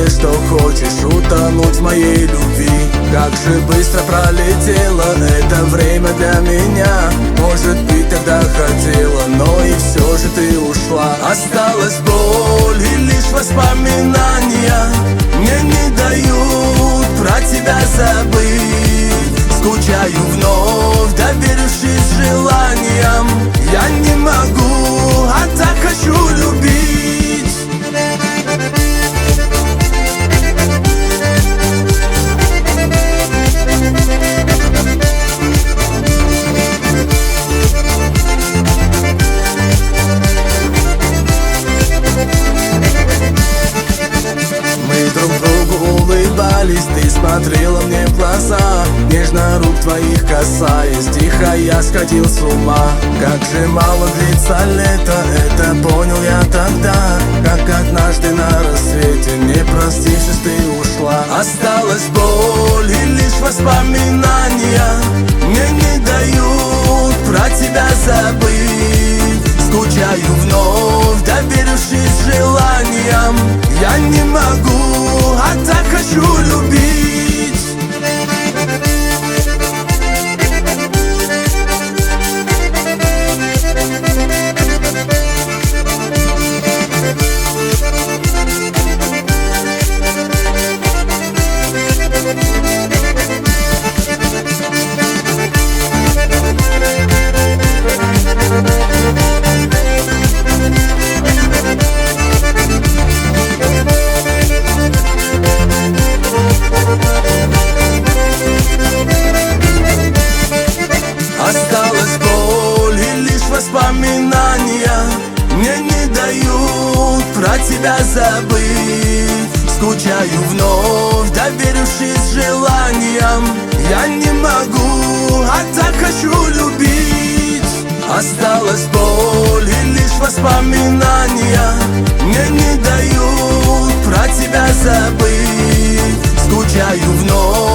делай, что хочешь, утонуть в моей любви. Как же быстро пролетело это время для меня. Может быть, тогда хотела, но и все же ты ушла. Осталась боль и лишь воспоминания мне не дают про тебя забыть. Скучаю вновь, доверившись желаниям. Я не могу, а так хочу любить. Мы друг другу улыбались, ты смотрела мне в глаза, нежно рук твоих касаясь, тихо я сходил с ума. Как же мало длится лето, это понял я тогда, как однажды на рассвете, не простившись, ты ушла. Осталась боль и лишь воспоминания мне не дают про тебя забыть. Скучаю вновь, доверившись желаниям. Я не могу, а так хочу любить. Осталась боль и лишь воспоминания мне не дают про тебя забыть. Скучаю вновь, доверившись желаниям. Я не могу, а так хочу любить. Осталась боль и лишь воспоминания мне не дают про тебя забыть. Скучаю вновь.